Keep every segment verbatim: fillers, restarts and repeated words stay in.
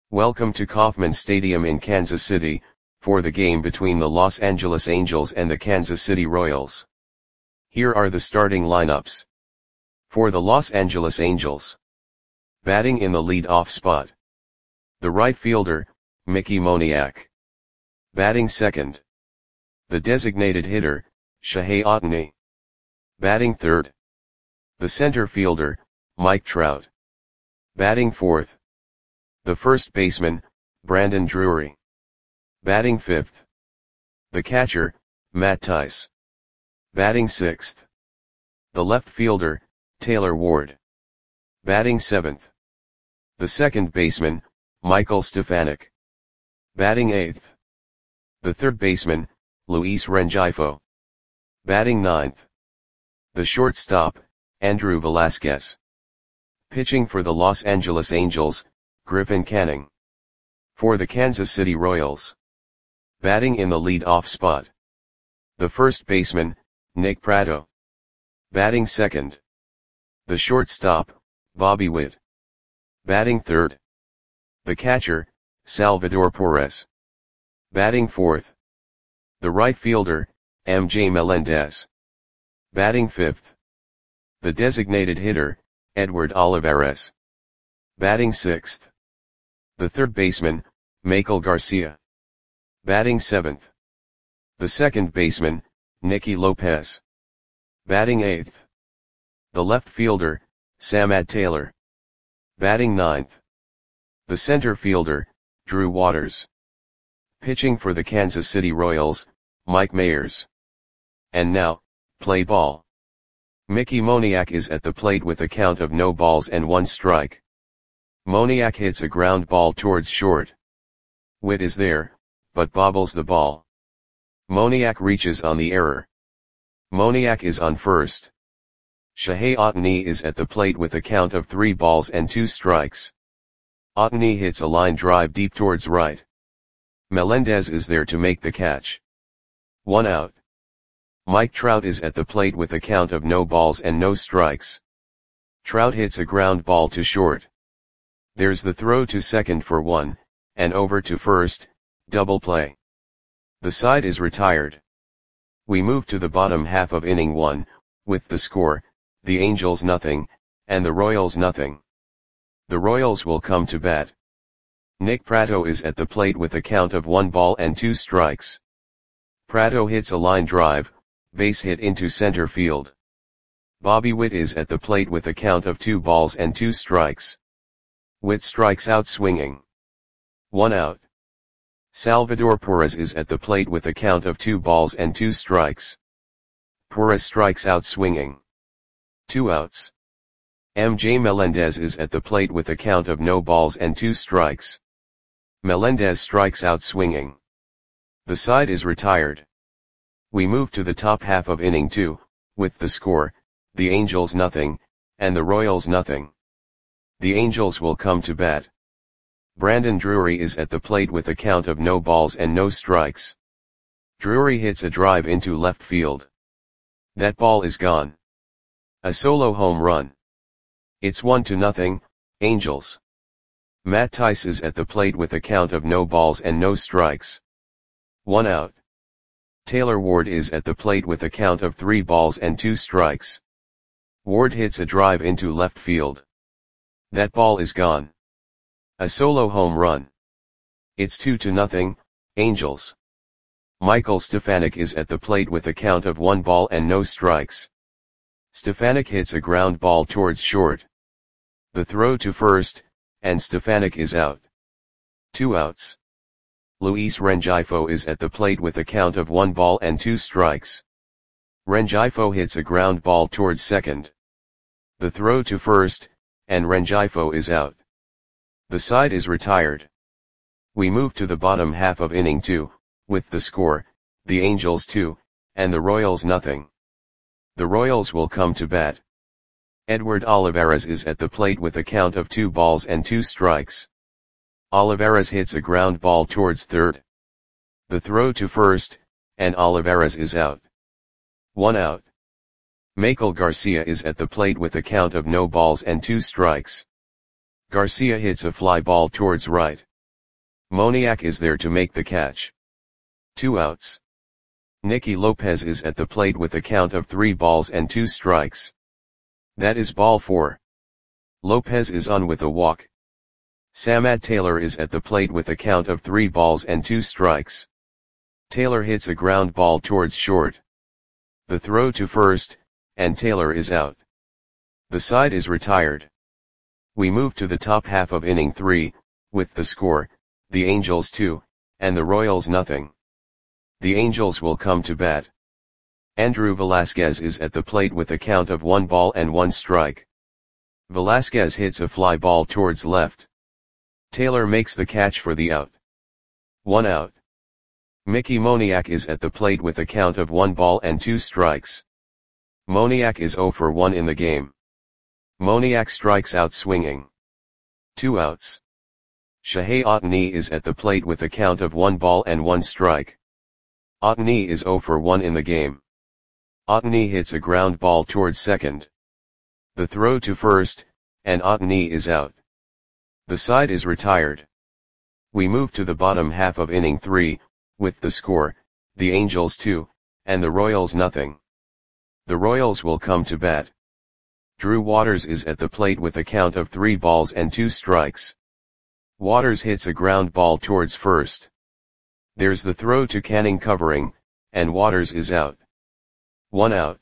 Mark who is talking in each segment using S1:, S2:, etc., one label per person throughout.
S1: Welcome to Kauffman Stadium in Kansas City, for the game between the Los Angeles Angels and the Kansas City Royals. Here are the starting lineups. For the Los Angeles Angels. Batting in the lead-off spot. The right fielder, Mickey Moniak. Batting second. The designated hitter, Shohei Ohtani. Batting third. The center fielder, Mike Trout. Batting fourth. The first baseman, Brandon Drury. Batting fifth. The catcher, Matt Thaiss. Batting sixth. The left fielder, Taylor Ward. Batting seventh. The second baseman, Michael Stefanic. Batting eighth. The third baseman, Luis Rengifo. Batting ninth. The shortstop, Andrew Velasquez. Pitching for the Los Angeles Angels, Griffin Canning. For the Kansas City Royals. Batting in the lead-off spot. The first baseman, Nick Pratto. Batting second. The shortstop, Bobby Witt. Batting third. The catcher, Salvador Perez. Batting fourth. The right fielder, M J Melendez. Batting fifth. The designated hitter, Edward Olivares. Batting sixth. The third baseman, Maikel Garcia. Batting seventh. The second baseman, Nicky Lopez. Batting eighth. The left fielder, Samad Taylor. Batting ninth. The center fielder, Drew Waters. Pitching for the Kansas City Royals, Mike Mayers. And now, play ball. Mickey Moniak is at the plate with a count of no balls and one strike. Moniak hits a ground ball towards short. Witt is there, but bobbles the ball. Moniak reaches on the error. Moniak is on first. Shohei Ohtani is at the plate with a count of three balls and two strikes. Ohtani hits a line drive deep towards right. Melendez is there to make the catch. One out. Mike Trout is at the plate with a count of no balls and no strikes. Trout hits a ground ball to short. There's the throw to second for one, and over to first, double play. The side is retired. We move to the bottom half of inning one, with the score, the Angels nothing, and the Royals nothing. The Royals will come to bat. Nick Pratto is at the plate with a count of one ball and two strikes. Pratto hits a line drive, base hit into center field. Bobby Witt is at the plate with a count of two balls and two strikes. Witt strikes out swinging. One out. Salvador Perez is at the plate with a count of two balls and two strikes. Perez strikes out swinging. Two outs. M J Melendez is at the plate with a count of no balls and two strikes. Melendez strikes out swinging. The side is retired. We move to the top half of inning two, with the score, the Angels nothing, and the Royals nothing. The Angels will come to bat. Brandon Drury is at the plate with a count of no balls and no strikes. Drury hits a drive into left field. That ball is gone. A solo home run. It's one to nothing, Angels. Matt Thaiss is at the plate with a count of no balls and no strikes. One out. Taylor Ward is at the plate with a count of three balls and two strikes. Ward hits a drive into left field. That ball is gone. A solo home run. It's two to nothing, Angels. Michael Stefanic is at the plate with a count of one ball and no strikes. Stefanic hits a ground ball towards short. The throw to first, and Stefanic is out. Two outs. Luis Rengifo is at the plate with a count of one ball and two strikes. Rengifo hits a ground ball towards second. The throw to first, and Rengifo is out. The side is retired. We move to the bottom half of inning two, with the score, the Angels two, and the Royals nothing. The Royals will come to bat. Edward Olivares is at the plate with a count of two balls and two strikes. Olivares hits a ground ball towards third. The throw to first, and Olivares is out. One out. Maikel Garcia is at the plate with a count of no balls and two strikes. Garcia hits a fly ball towards right. Moniak is there to make the catch. Two outs. Nicky Lopez is at the plate with a count of three balls and two strikes. That is ball four. Lopez is on with a walk. Samad Taylor is at the plate with a count of three balls and two strikes. Taylor hits a ground ball towards short. The throw to first, and Taylor is out. The side is retired. We move to the top half of inning three, with the score, the Angels two, and the Royals nothing. The Angels will come to bat. Andrew Velasquez is at the plate with a count of one ball and one strike. Velasquez hits a fly ball towards left. Taylor makes the catch for the out. One out. Mickey Moniak is at the plate with a count of one ball and two strikes. Moniak is zero for one in the game. Moniak strikes out swinging. Two outs. Shohei Ohtani is at the plate with a count of one ball and one strike. Ohtani is zero for one in the game. Ohtani hits a ground ball towards second. The throw to first, and Ohtani is out. The side is retired. We move to the bottom half of inning three, with the score, the Angels two, and the Royals nothing. The Royals will come to bat. Drew Waters is at the plate with a count of three balls and two strikes. Waters hits a ground ball towards first. There's the throw to Canning covering, and Waters is out. One out.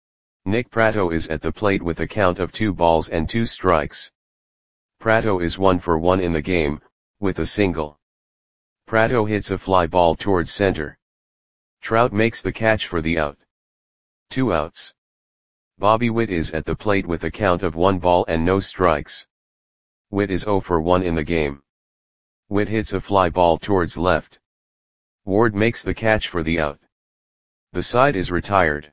S1: Nick Pratto is at the plate with a count of two balls and two strikes. Pratto is one for one in the game, with a single. Pratto hits a fly ball towards center. Trout makes the catch for the out. Two outs. Bobby Witt is at the plate with a count of one ball and no strikes. Witt is zero for one in the game. Witt hits a fly ball towards left. Ward makes the catch for the out. The side is retired.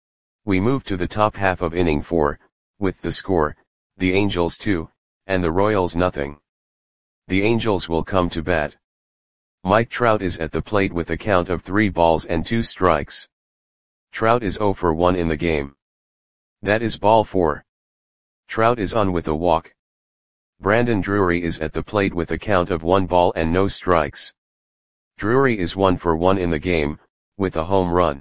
S1: We move to the top half of inning four, with the score, the Angels two, and the Royals nothing. The Angels will come to bat. Mike Trout is at the plate with a count of three balls and two strikes. Trout is zero for one in the game. That is ball four. Trout is on with a walk. Brandon Drury is at the plate with a count of one ball and no strikes. Drury is one for one in the game, with a home run.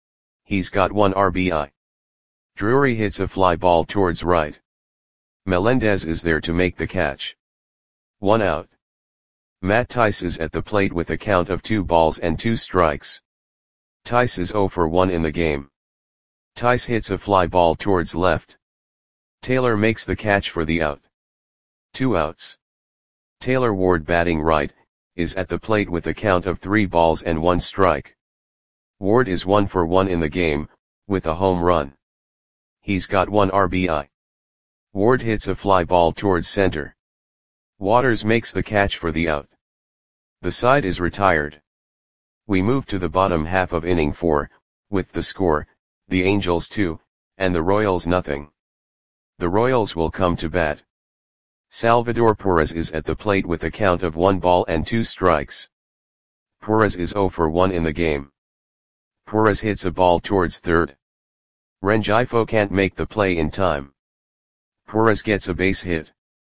S1: He's got one R B I. Drury hits a fly ball towards right. Melendez is there to make the catch. One out. Matt Tice is at the plate with a count of two balls and two strikes. Tice is zero for one in the game. Tice hits a fly ball towards left. Taylor makes the catch for the out. Two outs. Taylor Ward batting right, is at the plate with a count of three balls and one strike. Ward is one for one in the game, with a home run. He's got one R B I. Ward hits a fly ball towards center. Waters makes the catch for the out. The side is retired. We move to the bottom half of inning four, with the score, the Angels two, and the Royals nothing. The Royals will come to bat. Salvador Perez is at the plate with a count of one ball and two strikes. Perez is zero for one in the game. Perez hits a ball towards third. Rengifo can't make the play in time. Perez gets a base hit.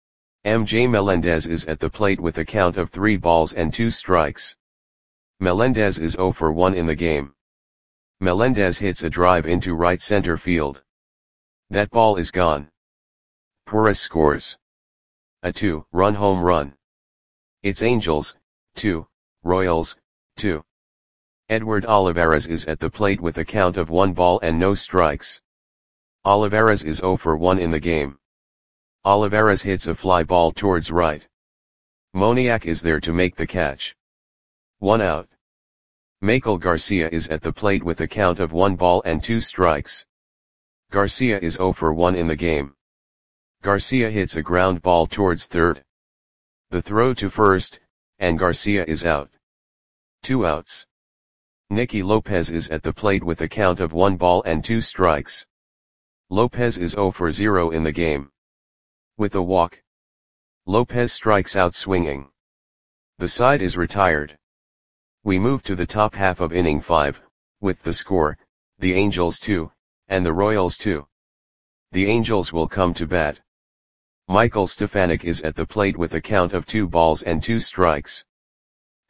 S1: M J Melendez is at the plate with a count of three balls and two strikes. Melendez is zero for one in the game. Melendez hits a drive into right center field. That ball is gone. Perez scores a two-run home run. It's Angels, two, Royals, two. Edward Olivares is at the plate with a count of one ball and no strikes. Olivares is zero for one in the game. Olivares hits a fly ball towards right. Moniak is there to make the catch. One out. Michael Garcia is at the plate with a count of one ball and two strikes. Garcia is zero for one in the game. Garcia hits a ground ball towards third. The throw to first, and Garcia is out. Two outs. Nicky Lopez is at the plate with a count of one ball and two strikes. Lopez is zero for zero in the game. With a walk. Lopez strikes out swinging. The side is retired. We move to the top half of inning five, with the score, the Angels two, and the Royals two. The Angels will come to bat. Michael Stefanik is at the plate with a count of two balls and two strikes.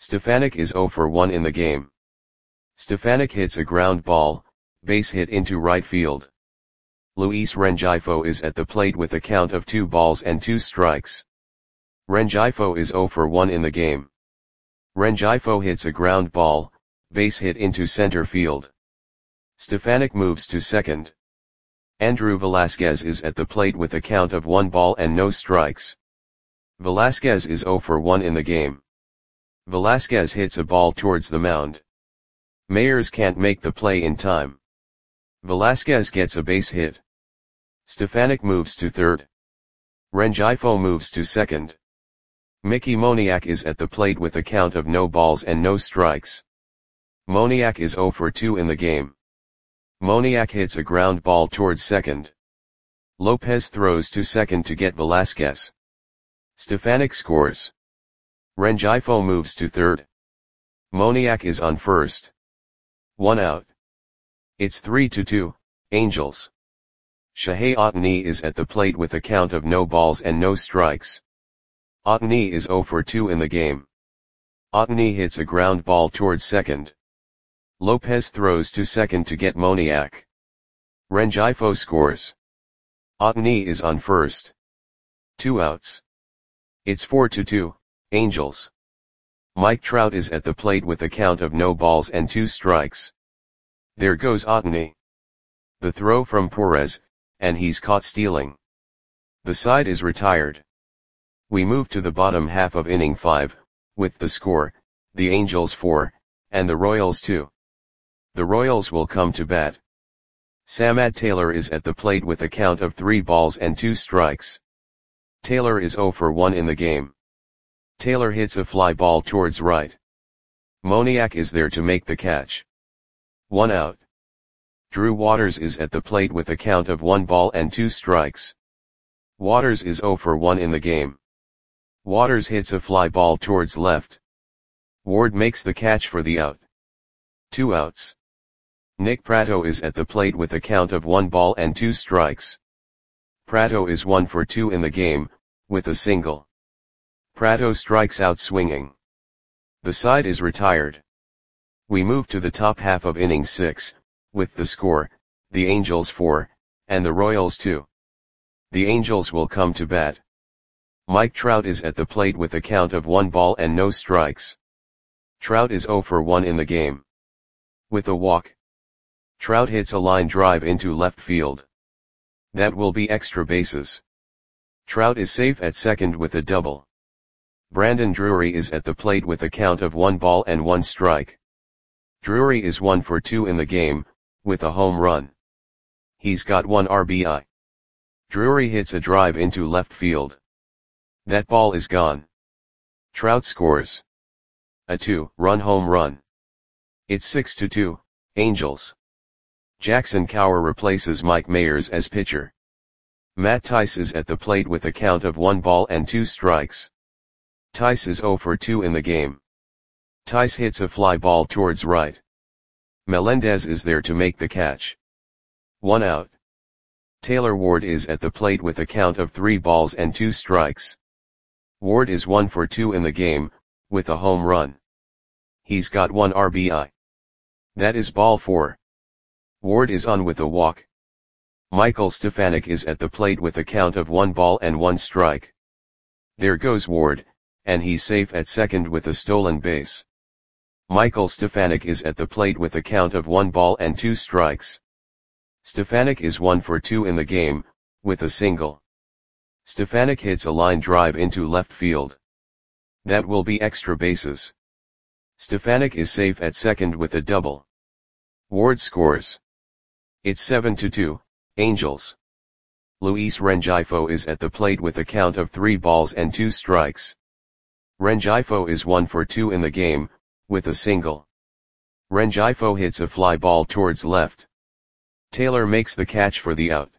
S1: Stefanik is zero for one in the game. Stefanik hits a ground ball, base hit into right field. Luis Rengifo is at the plate with a count of two balls and two strikes. Rengifo is zero for one in the game. Rengifo hits a ground ball, base hit into center field. Stefanik moves to second. Andrew Velasquez is at the plate with a count of one ball and no strikes. Velasquez is zero for one in the game. Velasquez hits a ball towards the mound. Mayers can't make the play in time. Velasquez gets a base hit. Stefanik moves to third. Rengifo moves to second. Mickey Moniak is at the plate with a count of no balls and no strikes. Moniak is zero for two in the game. Moniak hits a ground ball towards second. Lopez throws to second to get Velasquez. Stefanik scores. Rengifo moves to third. Moniak is on first. One out. It's three to two, Angels. Shohei Ohtani is at the plate with a count of no balls and no strikes. Ohtani is zero for two in the game. Ohtani hits a ground ball towards second. Lopez throws to second to get Moniak. Rengifo scores. Ohtani is on first. Two outs. It's four to two, Angels. Mike Trout is at the plate with a count of no balls and two strikes. There goes Ohtani. The throw from Perez, and he's caught stealing. The side is retired. We move to the bottom half of inning five, with the score, the Angels four, and the Royals two. The Royals will come to bat. Samad Taylor is at the plate with a count of three balls and two strikes. Taylor is zero for one in the game. Taylor hits a fly ball towards right. Moniak is there to make the catch. One out. Drew Waters is at the plate with a count of one ball and two strikes. Waters is zero for one in the game. Waters hits a fly ball towards left. Ward makes the catch for the out. Two outs. Nick Pratto is at the plate with a count of one ball and two strikes. Pratto is one for two in the game, with a single. Pratto strikes out swinging. The side is retired. We move to the top half of inning six, with the score, the Angels four, and the Royals two. The Angels will come to bat. Mike Trout is at the plate with a count of one ball and no strikes. Trout is zero for one in the game. With a walk. Trout hits a line drive into left field. That will be extra bases. Trout is safe at second with a double. Brandon Drury is at the plate with a count of one ball and one strike. Drury is one for two in the game, with a home run. He's got one R B I. Drury hits a drive into left field. That ball is gone. Trout scores a two-run home run. It's six to two, Angels. Jackson Kowar replaces Mike Mayers as pitcher. Matt Tice is at the plate with a count of one ball and two strikes. Tice is zero for two in the game. Tice hits a fly ball towards right. Melendez is there to make the catch. One out. Taylor Ward is at the plate with a count of three balls and two strikes. Ward is one for two in the game, with a home run. He's got one R B I. That is ball four. Ward is on with a walk. Michael Stefanik is at the plate with a count of one ball and one strike. There goes Ward, and he's safe at second with a stolen base. Michael Stefanik is at the plate with a count of one ball and two strikes. Stefanik is one for two in the game, with a single. Stefanik hits a line drive into left field. That will be extra bases. Stefanik is safe at second with a double. Ward scores. It's seven to two, Angels. Luis Rengifo is at the plate with a count of three balls and two strikes. Rengifo is one for two in the game, with a single. Rengifo hits a fly ball towards left. Taylor makes the catch for the out.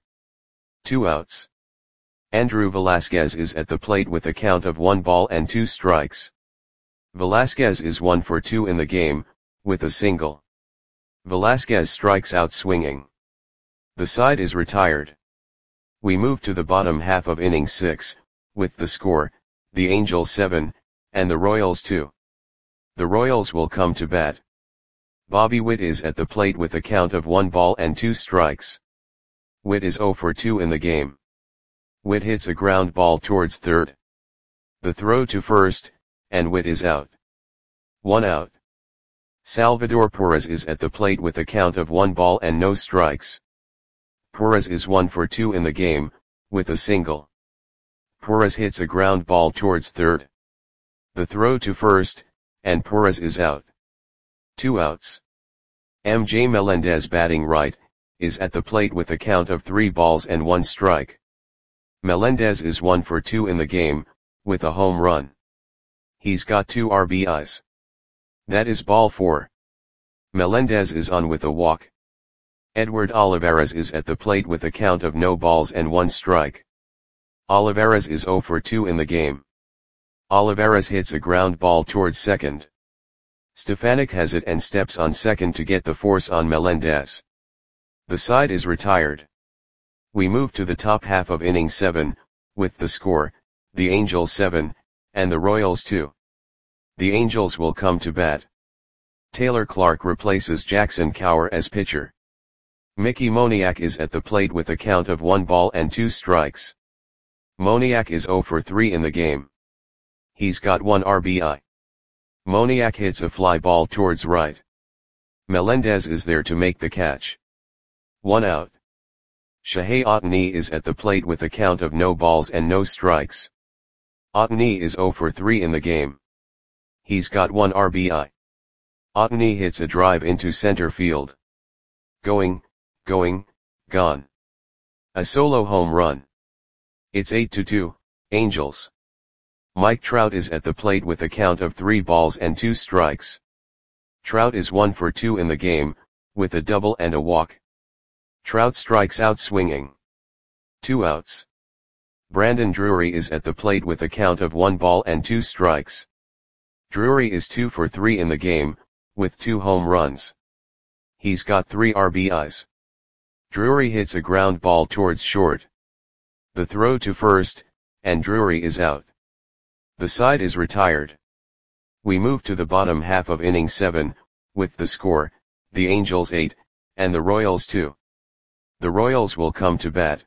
S1: Two outs. Andrew Velasquez is at the plate with a count of one ball and two strikes. Velasquez is one for two in the game, with a single. Velasquez strikes out swinging. The side is retired. We move to the bottom half of inning six, with the score, the Angels seven, and the Royals two. The Royals will come to bat. Bobby Witt is at the plate with a count of one ball and two strikes. Witt is zero for two in the game. Witt hits a ground ball towards third. The throw to first, and Witt is out. One out. Salvador Perez is at the plate with a count of one ball and no strikes. Perez is one for two in the game, with a single. Perez hits a ground ball towards third. The throw to first, and Perez is out. Two outs. M J Melendez, batting right, is at the plate with a count of three balls and one strike. Melendez is one for two in the game, with a home run. He's got two R B Is. That is ball four. Melendez is on with a walk. Edward Olivares is at the plate with a count of no balls and one strike. Olivares is zero for two in the game. Olivares hits a ground ball towards second. Stefanik has it and steps on second to get the force on Melendez. The side is retired. We move to the top half of inning seven, with the score, the Angels seven, and the Royals two. The Angels will come to bat. Taylor Clark replaces Jackson Kowar as pitcher. Mickey Moniak is at the plate with a count of one ball and two strikes. Moniak is zero for three in the game. He's got one R B I. Moniak hits a fly ball towards right. Melendez is there to make the catch. One out. Shohei Ohtani is at the plate with a count of no balls and no strikes. Ohtani is zero for three in the game. He's got one R B I. Ohtani hits a drive into center field. Going, going, gone. A solo home run. It's eight to two, Angels. Mike Trout is at the plate with a count of three balls and two strikes. Trout is one for two in the game, with a double and a walk. Trout strikes out swinging. Two outs. Brandon Drury is at the plate with a count of one ball and two strikes. Drury is two for three in the game, with two home runs. He's got three R B Is. Drury hits a ground ball towards short. The throw to first, and Drury is out. The side is retired. We move to the bottom half of inning seven, with the score, the Angels eight, and the Royals two. The Royals will come to bat.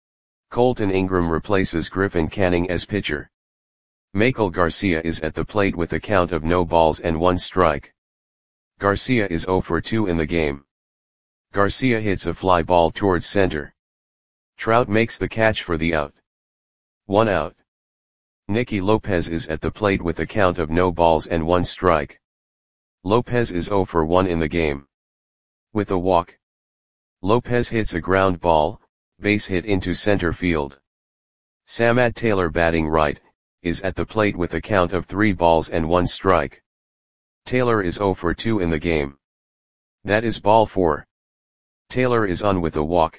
S1: Colton Ingram replaces Griffin Canning as pitcher. Michael Garcia is at the plate with a count of no balls and one strike. Garcia is zero for two in the game. Garcia hits a fly ball towards center. Trout makes the catch for the out. One out. Nicky Lopez is at the plate with a count of no balls and one strike. Lopez is zero for one in the game. With a walk. Lopez hits a ground ball, base hit into center field. Samad Taylor, batting right, is at the plate with a count of three balls and one strike. Taylor is zero for two in the game. That is ball four. Taylor is on with a walk.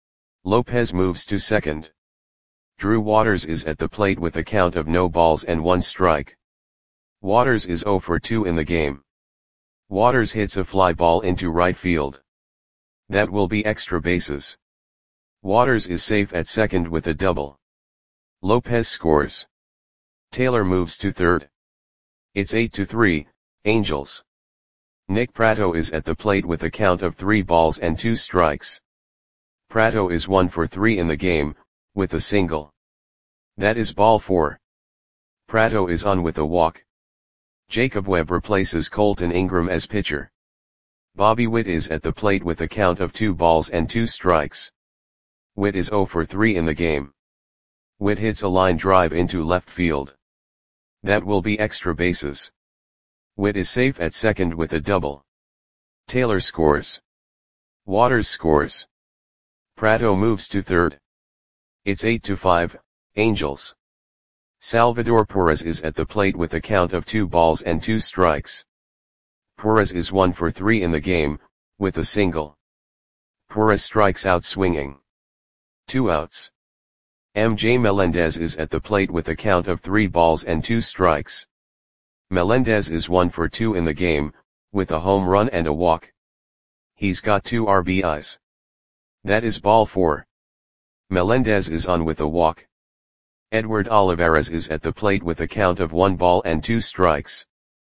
S1: Lopez moves to second. Drew Waters is at the plate with a count of no balls and one strike. Waters is zero for two in the game. Waters hits a fly ball into right field. That will be extra bases. Waters is safe at second with a double. Lopez scores. Taylor moves to third. It's eight to three, Angels. Nick Pratto is at the plate with a count of three balls and two strikes. Pratto is one for three in the game, with a single. That is ball four. Pratto is on with a walk. Jacob Webb replaces Colton Ingram as pitcher. Bobby Witt is at the plate with a count of two balls and two strikes. Witt is zero for three in the game. Witt hits a line drive into left field. That will be extra bases. Witt is safe at second with a double. Taylor scores. Waters scores. Pratto moves to third. It's eight to five, Angels. Salvador Perez is at the plate with a count of two balls and two strikes. Perez is one for three in the game, with a single. Perez strikes out swinging. Two outs. M J Melendez is at the plate with a count of three balls and two strikes. Melendez is one for two in the game, with a home run and a walk. He's got two R B Is. That is ball four. Melendez is on with a walk. Edward Olivares is at the plate with a count of one ball and two strikes.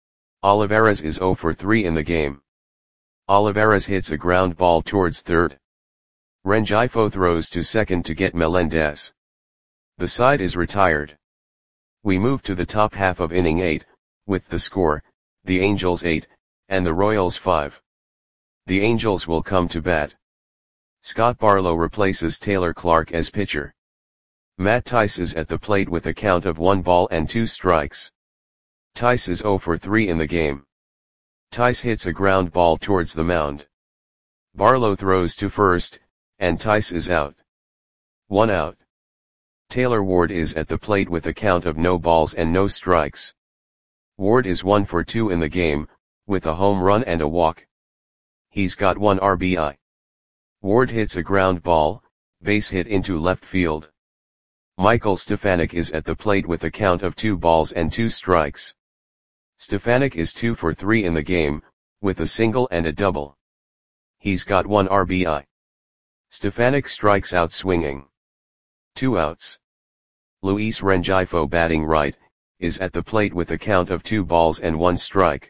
S1: Olivares is zero for three in the game. Olivares hits a ground ball towards third. Rengifo throws to second to get Melendez. The side is retired. We move to the top half of inning eight, with the score, the Angels eight, and the Royals five. The Angels will come to bat. Scott Barlow replaces Taylor Clarke as pitcher. Matt Thaiss is at the plate with a count of one ball and two strikes. Thaiss is zero for three in the game. Thaiss hits a ground ball towards the mound. Barlow throws to first, and Thaiss is out. One out. Taylor Ward is at the plate with a count of no balls and no strikes. Ward is one for two in the game, with a home run and a walk. He's got one R B I. Ward hits a ground ball, base hit into left field. Michael Stefanic is at the plate with a count of two balls and two strikes. Stefanic is two for three in the game, with a single and a double. He's got one R B I. Stefanic strikes out swinging. Two outs. Luis Rengifo, batting right, is at the plate with a count of two balls and one strike.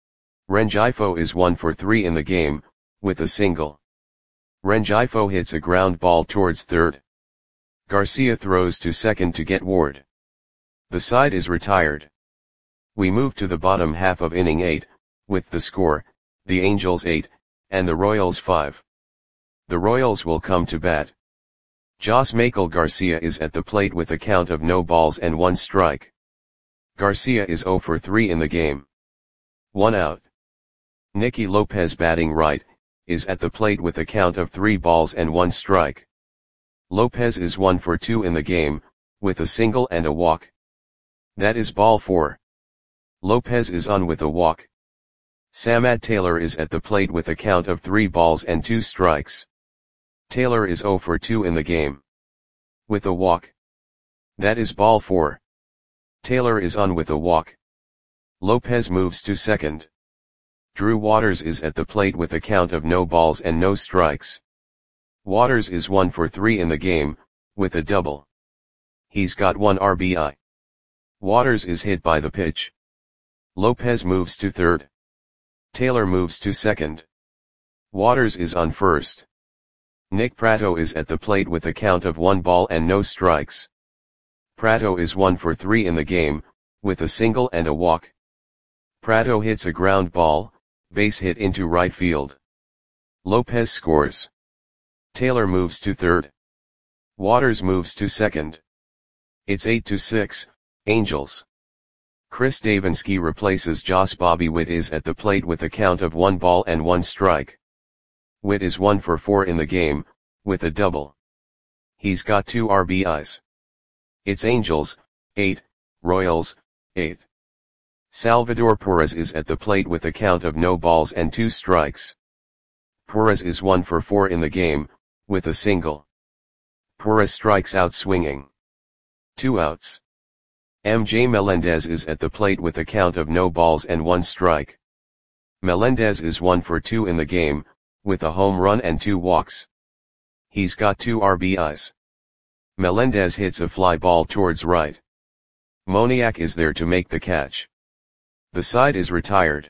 S1: Rengifo is one for three in the game, with a single. Rengifo hits a ground ball towards third. Garcia throws to second to get Ward. The side is retired. We move to the bottom half of inning eight, with the score, the Angels eight, and the Royals five. The Royals will come to bat. Josmakel Garcia is at the plate with a count of no balls and one strike. Garcia is zero for three in the game. One out. Nicky Lopez, batting right, is at the plate with a count of three balls and one strike. Lopez is one for two in the game, with a single and a walk. That is ball four. Lopez is on with a walk. Samad Taylor is at the plate with a count of three balls and two strikes. Taylor is zero for two in the game. With a walk. That is ball four. Taylor is on with a walk. Lopez moves to second. Drew Waters is at the plate with a count of no balls and no strikes. Waters is one for three in the game, with a double. He's got one R B I. Waters is hit by the pitch. Lopez moves to third. Taylor moves to second. Waters is on first. Nick Pratto is at the plate with a count of one ball and no strikes. Pratto is one for three in the game, with a single and a walk. Pratto hits a ground ball, base hit into right field. Lopez scores. Taylor moves to third. Waters moves to second. It's eight to six, Angels. Chris Davinsky replaces Josh. Bobby Witt is at the plate with a count of one ball and one strike. Witt is one for four in the game, with a double. He's got two R B Is. It's Angels, eight, Royals, eight. Salvador Perez is at the plate with a count of no balls and two strikes. Perez is one for four in the game, with a single. Perez strikes out swinging. Two outs. M J Melendez is at the plate with a count of no balls and one strike. Melendez is one for two in the game, with a home run and two walks. He's got two R B Is. Melendez hits a fly ball towards right. Moniak is there to make the catch. The side is retired.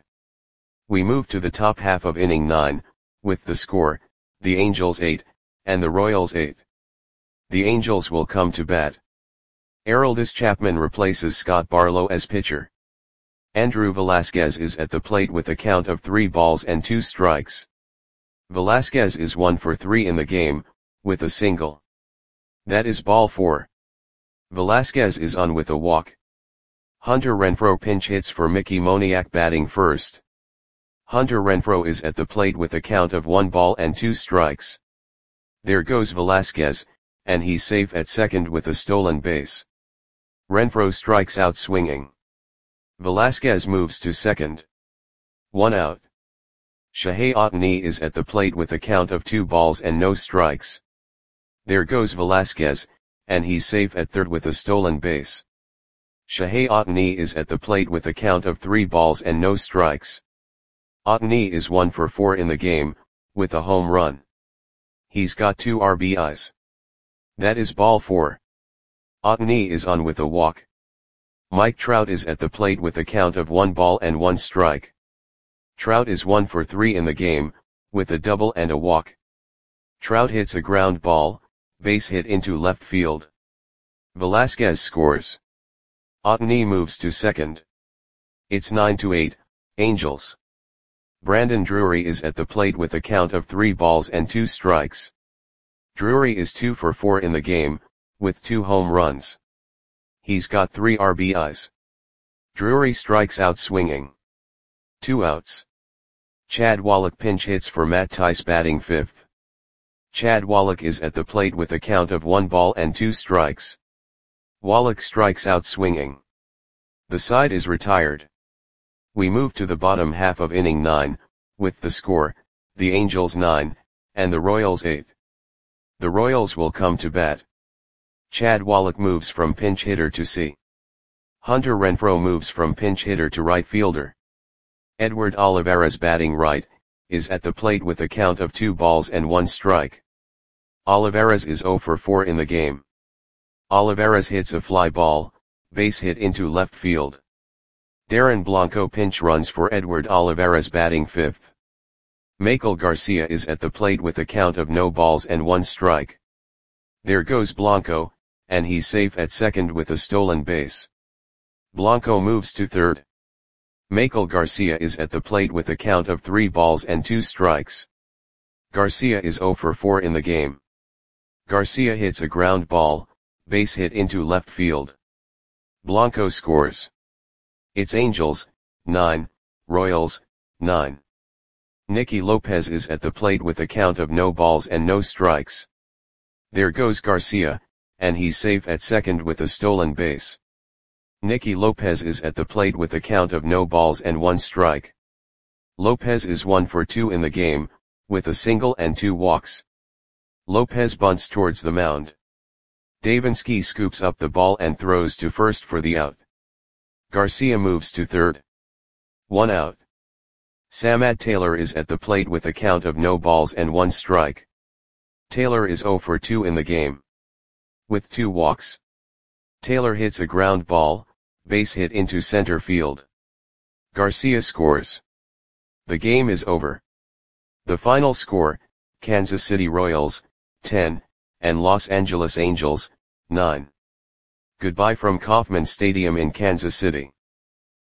S1: We move to the top half of inning nine, with the score, the Angels eight, and the Royals eight. The Angels will come to bat. Aroldis Chapman replaces Scott Barlow as pitcher. Andrew Velasquez is at the plate with a count of three balls and two strikes. Velasquez is one for three in the game, with a single. That is ball four. Velasquez is on with a walk. Hunter Renfroe pinch hits for Mickey Moniak, batting first. Hunter Renfroe is at the plate with a count of one ball and two strikes. There goes Velasquez, and he's safe at second with a stolen base. Renfroe strikes out swinging. Velasquez moves to second. One out. Shohei Ohtani is at the plate with a count of two balls and no strikes. There goes Velasquez, and he's safe at third with a stolen base. Shohei Ohtani is at the plate with a count of three balls and no strikes. Ohtani is one for four in the game, with a home run. He's got two R B Is. That is ball four. Ohtani is on with a walk. Mike Trout is at the plate with a count of one ball and one strike. Trout is one for three in the game, with a double and a walk. Trout hits a ground ball, base hit into left field. Velasquez scores. Otani moves to second. It's nine to eight, Angels. Brandon Drury is at the plate with a count of three balls and two strikes. Drury is two for four in the game, with two home runs. He's got three R B Is. Drury strikes out swinging. Two outs. Chad Wallach pinch hits for Matt Thaiss batting fifth. Chad Wallach is at the plate with a count of one ball and two strikes. Wallach strikes out swinging. The side is retired. We move to the bottom half of inning nine, with the score, the Angels nine, and the Royals eight. The Royals will come to bat. Chad Wallach moves from pinch hitter to C. Hunter Renfroe moves from pinch hitter to right fielder. Edward Olivares batting right, is at the plate with a count of two balls and one strike. Olivares is zero for four in the game. Olivares hits a fly ball, base hit into left field. Darren Blanco pinch runs for Edward Olivares batting fifth. Michael Garcia is at the plate with a count of no balls and one strike. There goes Blanco, and he's safe at second with a stolen base. Blanco moves to third. Michael Garcia is at the plate with a count of three balls and two strikes. Garcia is zero for four in the game. Garcia hits a ground ball, base hit into left field. Blanco scores. It's Angels, nine, Royals, nine. Nicky Lopez is at the plate with a count of no balls and no strikes. There goes Garcia, and he's safe at second with a stolen base. Nicky Lopez is at the plate with a count of no balls and one strike. Lopez is one for two in the game, with a single and two walks. Lopez bunts towards the mound. Davinsky scoops up the ball and throws to first for the out. Garcia moves to third. One out. Samad Taylor is at the plate with a count of no balls and one strike. Taylor is zero for two in the game. With two walks. Taylor hits a ground ball, base hit into center field. Garcia scores. The game is over. The final score, Kansas City Royals, ten, and Los Angeles Angels, nine. Goodbye from Kauffman Stadium in Kansas City.